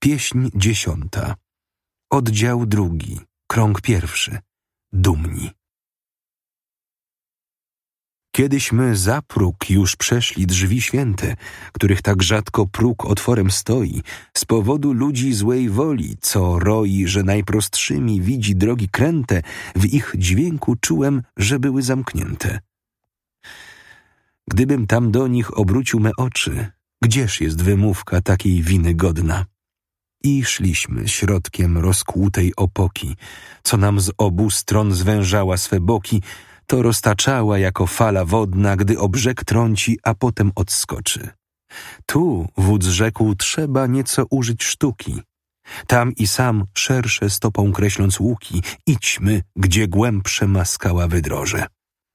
Pieśń 10. Oddział 2. Krąg 1. Dumni. Kiedyśmy za próg już przeszli drzwi święte, których tak rzadko próg otworem stoi, z powodu ludzi złej woli, co roi, że najprostszymi widzi drogi kręte, w ich dźwięku czułem, że były zamknięte. Gdybym tam do nich obrócił me oczy, gdzież jest wymówka takiej winy godna? I szliśmy środkiem rozkłutej opoki, co nam z obu stron zwężała swe boki, to roztaczała jako fala wodna, gdy o brzeg trąci, a potem odskoczy. Tu, wódz rzekł, trzeba nieco użyć sztuki. Tam i sam, szersze stopą kreśląc łuki, idźmy, gdzie głębsze ma skała wydroże.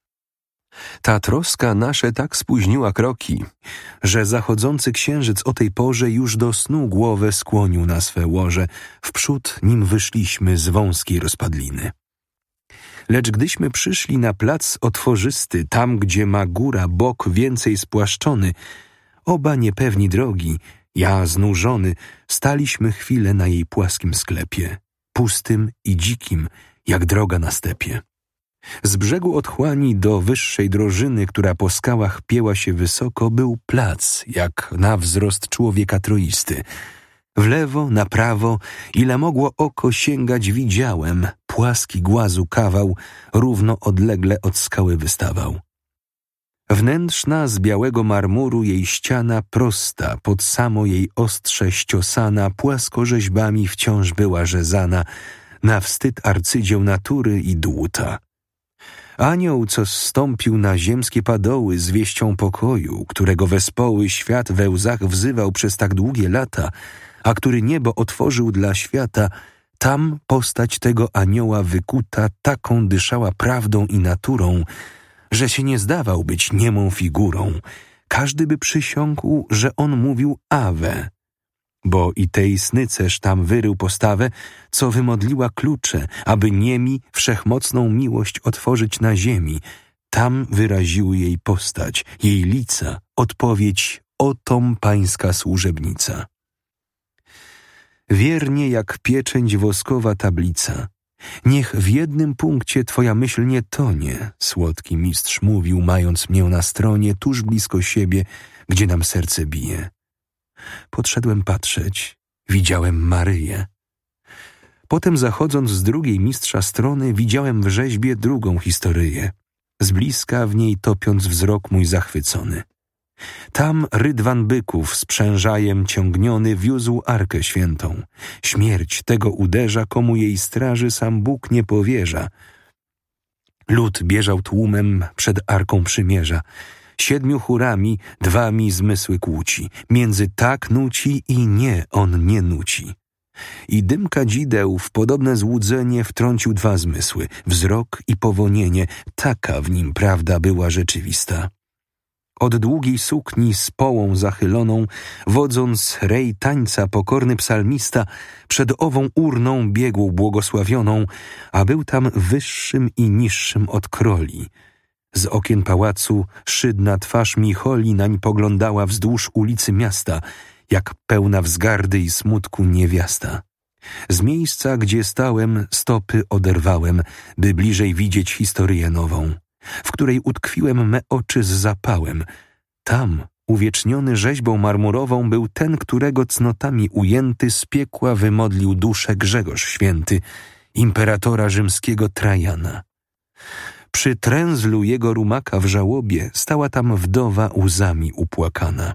Ta troska nasze tak spóźniła kroki, że zachodzący księżyc o tej porze już do snu głowę skłonił na swe łoże, wprzód nim wyszliśmy z wąskiej rozpadliny. Lecz gdyśmy przyszli na plac otworzysty, tam gdzie ma góra bok więcej spłaszczony, oba niepewni drogi, ja znużony, staliśmy chwilę na jej płaskim sklepie, pustym i dzikim, jak droga na stepie. Z brzegu otchłani do wyższej drożyny, która po skałach pieła się wysoko, był plac, jak na wzrost człowieka troisty. W lewo, na prawo, ile mogło oko sięgać, widziałem, płaski głazu kawał, równo odlegle od skały wystawał. Wnętrzna z białego marmuru jej ściana prosta, pod samo jej ostrze ściosana, płaskorzeźbami wciąż była rzezana, na wstyd arcydzieł natury i dłuta. Anioł, co zstąpił na ziemskie padoły z wieścią pokoju, którego wespoły świat we łzach wzywał przez tak długie lata, a który niebo otworzył dla świata, tam postać tego anioła wykuta taką dyszała prawdą i naturą, że się nie zdawał być niemą figurą. Każdy by przysiągł, że on mówił Awe, bo i tej snycerz tam wyrył postawę, co wymodliła klucze, aby niemi wszechmocną miłość otworzyć na ziemi. Tam wyraziły jej postać, jej lica, odpowiedź otom pańska służebnica. Wiernie jak pieczęć woskowa tablica, niech w jednym punkcie twoja myśl nie tonie, słodki mistrz mówił, mając mię na stronie, tuż blisko siebie, gdzie nam serce bije. Podszedłem patrzeć, widziałem Maryję. Potem zachodząc z drugiej mistrza strony, widziałem w rzeźbie drugą historyję, z bliska w niej topiąc wzrok mój zachwycony. Tam rydwan byków sprzężajem ciągniony wiózł arkę świętą. Śmierć tego uderza, komu jej straży sam Bóg nie powierza. Lud bieżał tłumem przed arką przymierza. 7 chórami 2 mi zmysły kłóci. Między tak nuci i nie on nie nuci. I dym kadzideł w podobne złudzenie wtrącił 2 zmysły. Wzrok i powonienie. Taka w nim prawda była rzeczywista. Od długiej sukni z połą zachyloną, wodząc rej tańca pokorny psalmista, przed ową urną biegł błogosławioną, a był tam wyższym i niższym od kroli. Z okien pałacu szydna twarz Micholi nań poglądała wzdłuż ulicy miasta, jak pełna wzgardy i smutku niewiasta. Z miejsca, gdzie stałem, stopy oderwałem, by bliżej widzieć historyję nową, w której utkwiłem me oczy z zapałem. Tam, uwieczniony rzeźbą marmurową, był ten, którego cnotami ujęty z piekła wymodlił duszę Grzegorz Święty, imperatora rzymskiego Trajana. Przy tręzlu jego rumaka w żałobie stała tam wdowa łzami upłakana.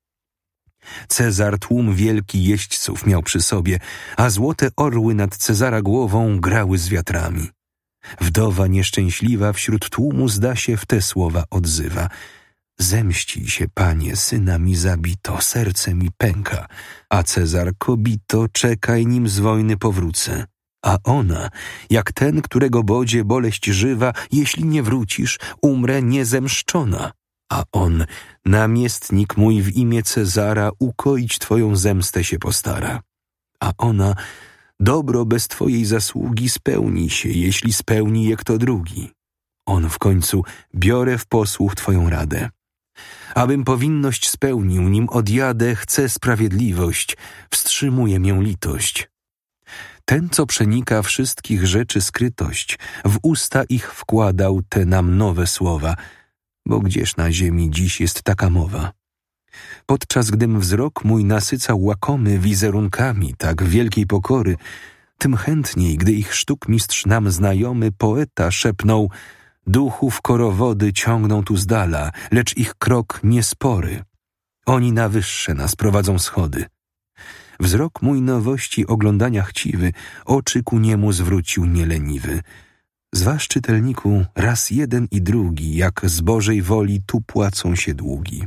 Cezar tłum wielki jeźdźców miał przy sobie, a złote orły nad Cezara głową grały z wiatrami. Wdowa nieszczęśliwa wśród tłumu zda się w te słowa odzywa. Zemścij się, panie, syna mi zabito, serce mi pęka, a Cezar kobito, czekaj, nim z wojny powrócę. A ona, jak ten, którego bodzie boleść żywa, jeśli nie wrócisz, umrę niezemszczona. A on, namiestnik mój w imię Cezara, ukoić twoją zemstę się postara. A ona, dobro bez twojej zasługi spełni się, jeśli spełni je kto drugi. On w końcu, biorę w posłuch twoją radę. Abym powinność spełnił, nim odjadę, chcę sprawiedliwość, wstrzymuje mię litość. Ten, co przenika wszystkich rzeczy skrytość, w usta ich wkładał te nam nowe słowa, bo gdzież na ziemi dziś jest taka mowa? Podczas gdym wzrok mój nasycał łakomy wizerunkami tak wielkiej pokory, tym chętniej, gdy ich sztukmistrz nam znajomy poeta szepnął: duchów korowody ciągną tu z dala, lecz ich krok niespory. Oni na wyższe nas prowadzą schody. Wzrok mój nowości oglądania chciwy, oczy ku niemu zwrócił nieleniwy. Zważ, czytelniku, raz jeden i drugi, jak z Bożej woli tu płacą się długi.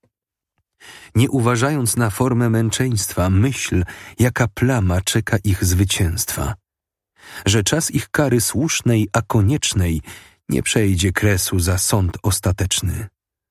Nie uważając na formę męczeństwa, myśl, jaka plama czeka ich zwycięstwa. Że czas ich kary słusznej, a koniecznej nie przejdzie kresu za sąd ostateczny.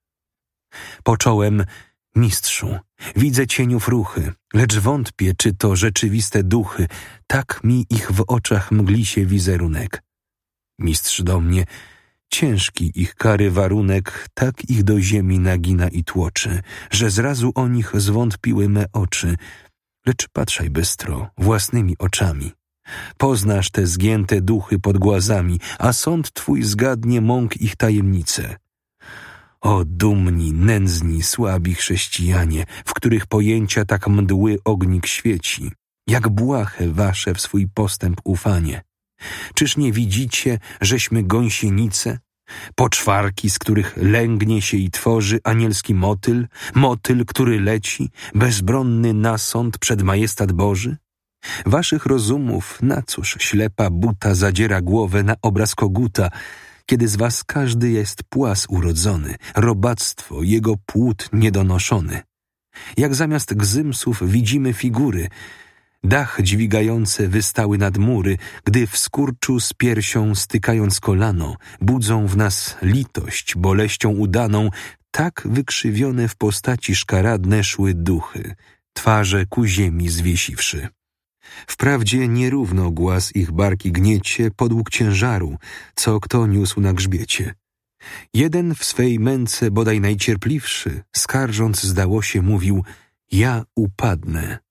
Począłem: mistrzu, widzę cieniów ruchy, lecz wątpię, czy to rzeczywiste duchy, tak mi ich w oczach mgli się wizerunek. Mistrz do mnie: ciężki ich kary warunek, tak ich do ziemi nagina i tłoczy, że zrazu o nich zwątpiły me oczy. Lecz patrzaj bystro, własnymi oczami. Poznasz te zgięte duchy pod głazami, a sąd twój zgadnie mąk ich tajemnice. O dumni, nędzni, słabi chrześcijanie, w których pojęcia tak mdły ognik świeci, jak błahe wasze w swój postęp ufanie. Czyż nie widzicie, żeśmy gąsienice, poczwarki, z których lęgnie się i tworzy anielski motyl, który leci, bezbronny na sąd przed majestat Boży? Waszych rozumów na cóż ślepa buta zadziera głowę na obraz koguta, kiedy z was każdy jest płas urodzony, robactwo, jego płód niedonoszony. Jak zamiast gzymsów widzimy figury, dach dźwigające wystały nad mury, gdy w skurczu z piersią stykając kolano, budzą w nas litość boleścią udaną, tak wykrzywione w postaci szkaradne szły duchy, twarze ku ziemi zwiesiwszy. Wprawdzie nierówno głaz ich barki gniecie podług ciężaru, co kto niósł na grzbiecie. Jeden w swej męce bodaj najcierpliwszy, skarżąc zdało się mówił: ja upadnę.